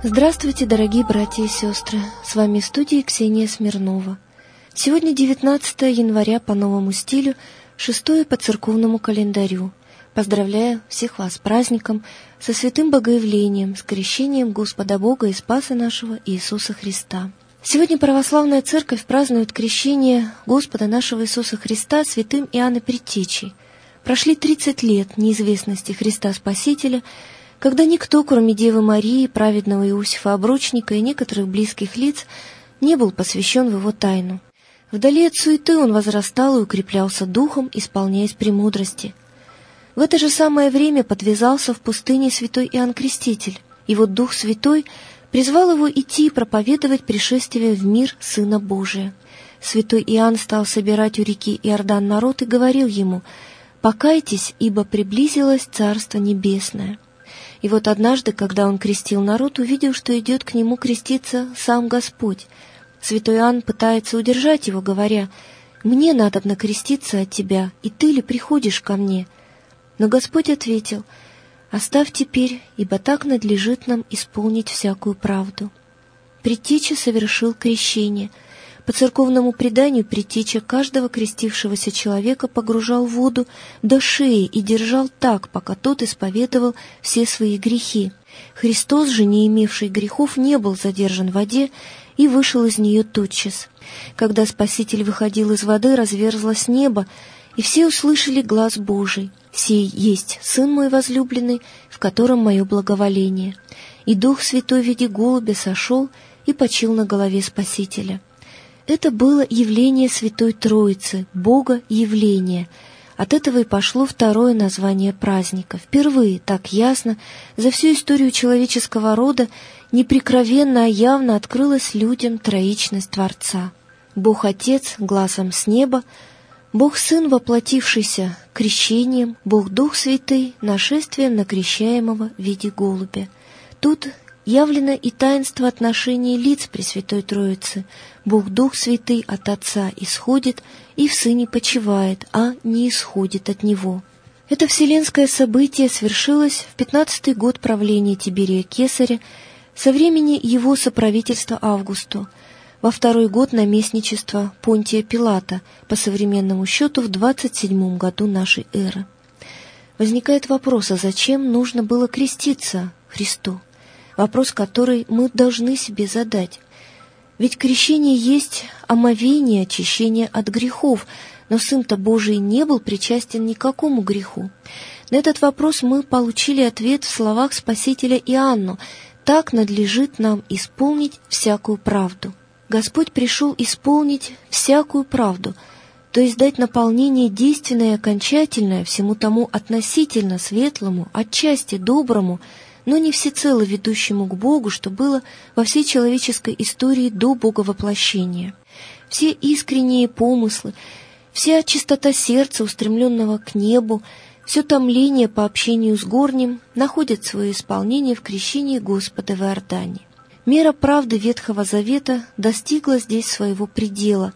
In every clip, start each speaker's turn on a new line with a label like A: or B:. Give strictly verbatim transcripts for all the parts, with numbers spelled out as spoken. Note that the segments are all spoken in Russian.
A: Здравствуйте, дорогие братья и сестры! С вами в студии Ксения Смирнова. Сегодня девятнадцатое января по новому стилю, шестое по церковному календарю. Поздравляю всех вас с праздником, со святым Богоявлением, с крещением Господа Бога и Спаса нашего Иисуса Христа. Сегодня православная церковь празднует крещение Господа нашего Иисуса Христа святым Иоанном Предтечей. Прошли тридцать лет неизвестности Христа Спасителя, когда никто, кроме Девы Марии, праведного Иосифа Обручника и некоторых близких лиц, не был посвящен в его тайну. Вдали от суеты он возрастал и укреплялся духом, исполняясь премудрости. В это же самое время подвязался в пустыне святой Иоанн Креститель, и вот Дух Святой призвал его идти и проповедовать пришествие в мир Сына Божия. Святой Иоанн стал собирать у реки Иордан народ и говорил ему: «Покайтесь, ибо приблизилось Царство Небесное». И вот однажды, когда он крестил народ, увидел, что идет к нему креститься сам Господь. Святой Иоанн пытается удержать его, говоря: «Мне надобно креститься от тебя, и ты ли приходишь ко мне?» Но Господь ответил: «Оставь теперь, ибо так надлежит нам исполнить всякую правду». Предтеча совершил крещение. По церковному преданию предтеча каждого крестившегося человека погружал в воду до шеи и держал так, пока тот исповедовал все свои грехи. Христос же, не имевший грехов, не был задержан в воде и вышел из нее тотчас. Когда Спаситель выходил из воды, разверзлось небо, и все услышали глас Божий: «Сей есть Сын мой возлюбленный, в котором мое благоволение». И Дух Святой в виде голубя сошел и почил на голове Спасителя. Это было явление Святой Троицы, Бога явление. От этого и пошло второе название праздника. Впервые так ясно за всю историю человеческого рода не прикровенно, а явно открылась людям троичность Творца. Бог Отец глазом с неба, Бог Сын, воплотившийся крещением, Бог Дух Святый нашествием на крещаемого в виде голубя. Тут явлено и таинство отношений лиц Пресвятой Троицы. Бог Дух Святый от Отца исходит и в Сыне почивает, а не исходит от Него. Это вселенское событие свершилось в пятнадцатый год правления Тиберия Кесаря, со времени его соправительства Августу, во второй год наместничества Понтия Пилата, по современному счету в двадцать седьмом году нашей эры. Возникает вопрос, а зачем нужно было креститься Христу? Вопрос, который мы должны себе задать. Ведь крещение есть омовение, очищение от грехов, но Сын-то Божий не был причастен ни к какому греху. На этот вопрос мы получили ответ в словах Спасителя Иоанну: «Так надлежит нам исполнить всякую правду». Господь пришел исполнить всякую правду, то есть дать наполнение действенное и окончательное всему тому относительно светлому, отчасти доброму, но не всецело ведущему к Богу, что было во всей человеческой истории до Боговоплощения. Все искренние помыслы, вся чистота сердца, устремленного к небу, все томление по общению с горним находят свое исполнение в крещении Господа в Иордане. Мера правды Ветхого Завета достигла здесь своего предела,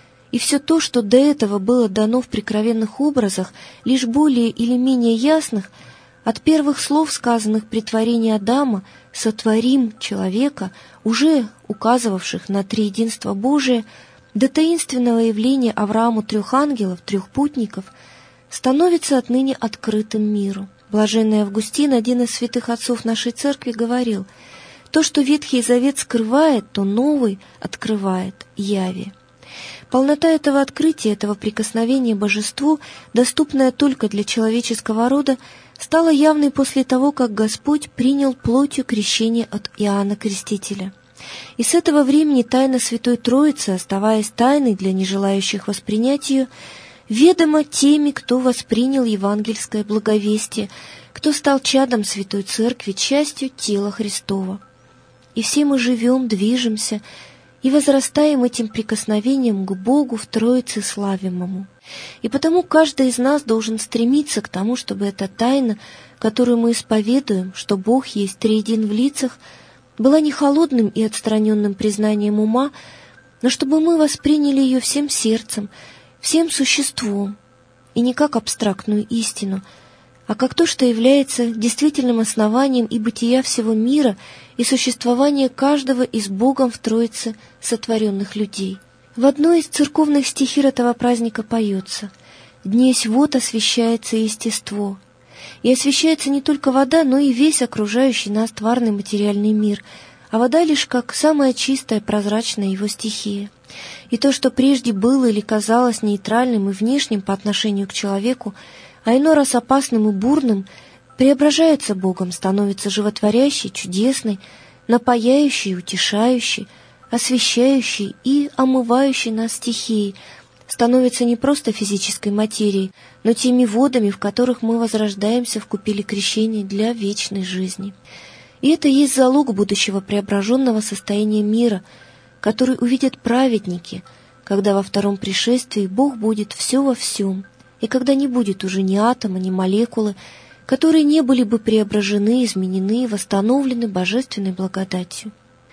A: и все то, что до этого было дано в прикровенных образах, лишь более или менее ясных, от первых слов, сказанных при творении Адама, «сотворим человека», уже указывавших на триединство Божие, до таинственного явления Аврааму трех ангелов, трех путников, становится отныне открытым миру. Блаженный Августин, один из святых отцов нашей церкви, говорил: «То, что Ветхий Завет скрывает, то Новый открывает яви». Полнота этого открытия, этого прикосновения божеству, доступная только для человеческого рода, стала явной после того, как Господь принял плотью крещение от Иоанна Крестителя. И с этого времени тайна Святой Троицы, оставаясь тайной для нежелающих воспринять ее, ведома теми, кто воспринял евангельское благовестие, кто стал чадом Святой Церкви, частью тела Христова. И все мы живем, движемся и возрастаем этим прикосновением к Богу в Троице славимому. И потому каждый из нас должен стремиться к тому, чтобы эта тайна, которую мы исповедуем, что Бог есть триедин в лицах, была не холодным и отстраненным признанием ума, но чтобы мы восприняли ее всем сердцем, всем существом, и не как абстрактную истину, а как то, что является действительным основанием и бытия всего мира, и существования каждого из Богом в Троице сотворенных людей. В одной из церковных стихир этого праздника поется: «Днесь вод освящается естество». И освящается не только вода, но и весь окружающий нас тварный материальный мир, а вода лишь как самая чистая, прозрачная его стихия. И то, что прежде было или казалось нейтральным и внешним по отношению к человеку, а иной раз опасным и бурным, преображается Богом, становится животворящей, чудесной, напояющей, утешающей, освещающей и омывающей нас стихией, становится не просто физической материей, но теми водами, в которых мы возрождаемся в купели крещения для вечной жизни. И это есть залог будущего преображенного состояния мира, который увидят праведники, когда во втором пришествии Бог будет все во всем, и когда не будет уже ни атома, ни молекулы, которые не были бы преображены, изменены, восстановлены божественной благодатью.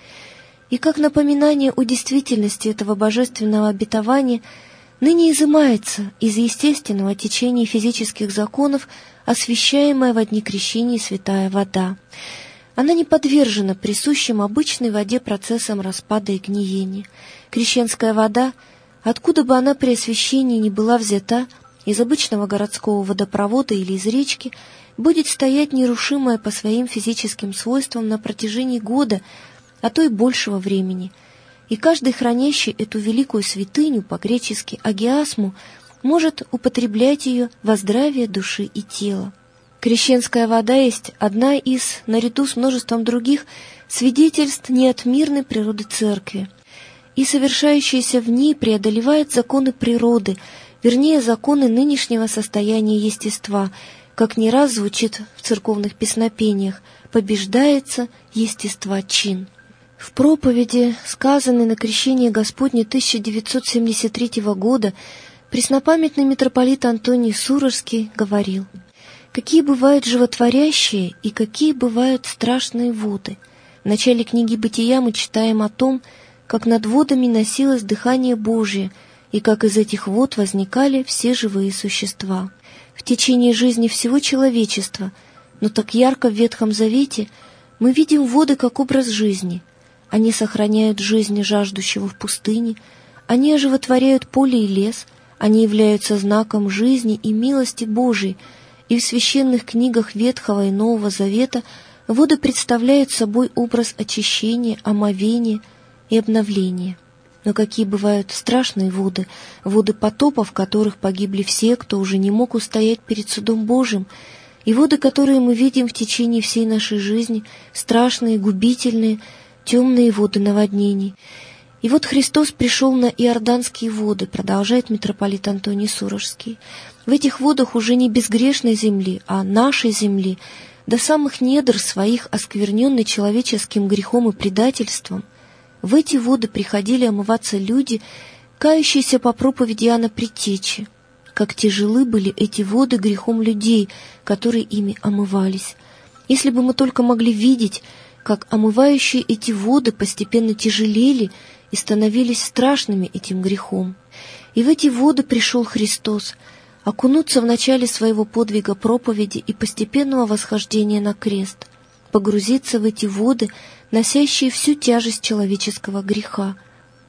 A: И как напоминание о действительности этого божественного обетования ныне изымается из естественного течения физических законов освящаемая во дни крещения святая вода. Она не подвержена присущим обычной воде процессам распада и гниения. Крещенская вода, откуда бы она при освящении не была взята, из обычного городского водопровода или из речки, будет стоять нерушимая по своим физическим свойствам на протяжении года, а то и большего времени. И каждый, хранящий эту великую святыню, по-гречески агиасму, может употреблять ее во здравие души и тела. Крещенская вода есть одна из, наряду с множеством других, свидетельств неотмирной природы Церкви, и совершающаяся в ней преодолевает законы природы, вернее, законы нынешнего состояния естества, как не раз звучит в церковных песнопениях: «побеждается естества чин». В проповеди, сказанной на крещение Господне тысяча девятьсот семьдесят третьего года, преснопамятный митрополит Антоний Суровский говорил: «Какие бывают животворящие и какие бывают страшные воды». В начале книги «Бытия» мы читаем о том, как над водами носилось дыхание Божие, и как из этих вод возникали все живые существа. В течение жизни всего человечества, но так ярко в Ветхом Завете, мы видим воды как образ жизни. Они сохраняют жизнь жаждущего в пустыне, они оживотворяют поле и лес, они являются знаком жизни и милости Божией, и в священных книгах Ветхого и Нового Завета воды представляют собой образ очищения, омовения и обновления. Но какие бывают страшные воды, воды потопа, в которых погибли все, кто уже не мог устоять перед судом Божьим, и воды, которые мы видим в течение всей нашей жизни, страшные, губительные, темные воды наводнений. И вот Христос пришел на иорданские воды, продолжает митрополит Антоний Суровский. В этих водах уже не безгрешной земли, а нашей земли, до самых недр своих, оскверненной человеческим грехом и предательством, в эти воды приходили омываться люди, кающиеся по проповеди Иоанна Предтечи. Как тяжелы были эти воды грехом людей, которые ими омывались. Если бы мы только могли видеть, как омывающие эти воды постепенно тяжелели и становились страшными этим грехом. И в эти воды пришел Христос, окунуться в начале своего подвига проповеди и постепенного восхождения на крест, погрузиться в эти воды, носящие всю тяжесть человеческого греха.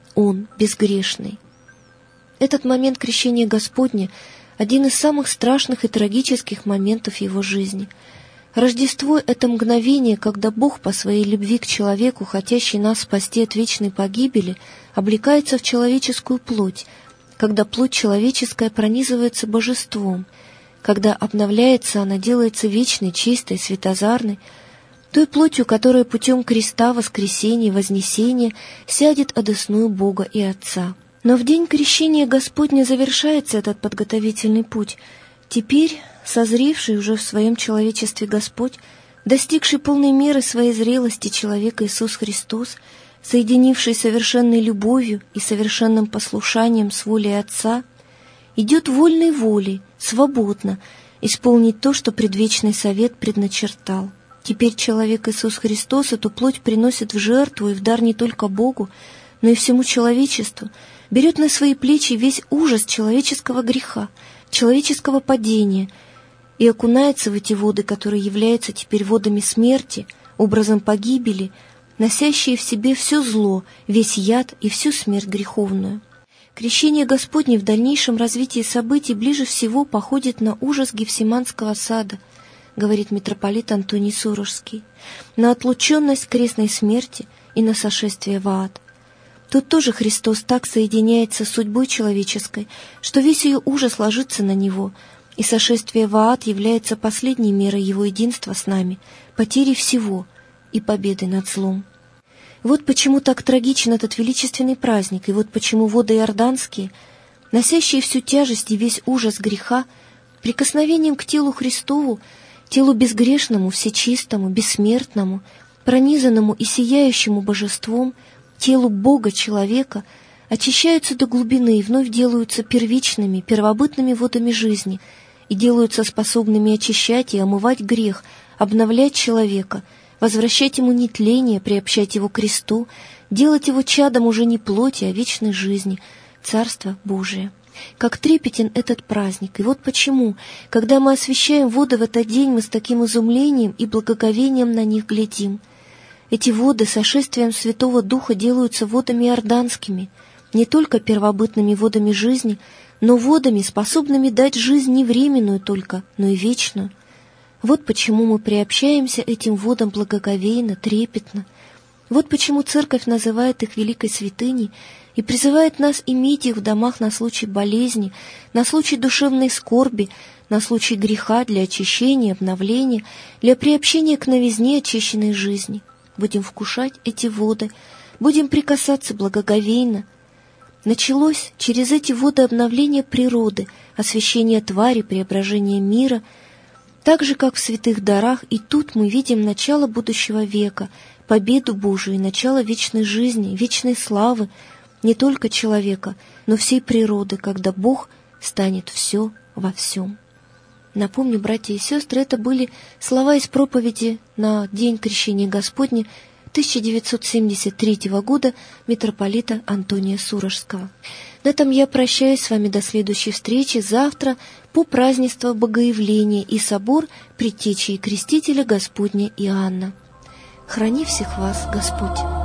A: Он безгрешный. Этот момент крещения Господня – один из самых страшных и трагических моментов его жизни. Рождество – это мгновение, когда Бог по своей любви к человеку, хотящий нас спасти от вечной погибели, облекается в человеческую плоть, когда плоть человеческая пронизывается божеством, когда обновляется она, делается вечной, чистой, светозарной, той плотью, которая путем креста, воскресения, вознесения сядет одесную Бога и Отца. Но в день крещения Господня завершается этот подготовительный путь. Теперь созревший уже в своем человечестве Господь, достигший полной меры своей зрелости человека Иисус Христос, соединивший совершенной любовью и совершенным послушанием с волей Отца, идет вольной волей, свободно, исполнить то, что предвечный совет предначертал. Теперь человек Иисус Христос эту плоть приносит в жертву и в дар не только Богу, но и всему человечеству, берет на свои плечи весь ужас человеческого греха, человеческого падения, и окунается в эти воды, которые являются теперь водами смерти, образом погибели, носящие в себе все зло, весь яд и всю смерть греховную. Крещение Господне в дальнейшем развитии событий ближе всего походит на ужас Гефсиманского сада, говорит митрополит Антоний Сурожский, на отлученность крестной смерти и на сошествие в ад. Тут тоже Христос так соединяется с судьбой человеческой, что весь ее ужас ложится на Него, и сошествие в ад является последней мерой Его единства с нами, потерей всего и победой над злом. Вот почему так трагичен этот величественный праздник, и вот почему воды иорданские, носящие всю тяжесть и весь ужас греха, прикосновением к телу Христову, телу безгрешному, всечистому, бессмертному, пронизанному и сияющему божеством, телу Бога-человека, очищаются до глубины и вновь делаются первичными, первобытными водами жизни и делаются способными очищать и омывать грех, обновлять человека, возвращать ему нетление, приобщать его к кресту, делать его чадом уже не плоти, а вечной жизни, Царство Божие. Как трепетен этот праздник, и вот почему, когда мы освящаем воды в этот день, мы с таким изумлением и благоговением на них глядим. Эти воды сошествием Святого Духа делаются водами иорданскими, не только первобытными водами жизни, но водами, способными дать жизнь не временную только, но и вечную. Вот почему мы приобщаемся этим водам благоговейно, трепетно. Вот почему Церковь называет их великой святыней и призывает нас иметь их в домах на случай болезни, на случай душевной скорби, на случай греха, для очищения, обновления, для приобщения к новизне очищенной жизни. Будем вкушать эти воды, будем прикасаться благоговейно. Началось через эти воды обновление природы, освящение твари, преображение мира, так же, как в святых дарах, и тут мы видим начало будущего века, победу Божию и начало вечной жизни, вечной славы, не только человека, но всей природы, когда Бог станет все во всем. Напомню, братья и сестры, это были слова из проповеди на День Крещения Господня тысяча девятьсот семьдесят третьего года митрополита Антония Сурожского. На этом я прощаюсь с вами до следующей встречи завтра по празднеству Богоявления и собор Предтечи и Крестителя Господня Иоанна. Храни всех вас Господь!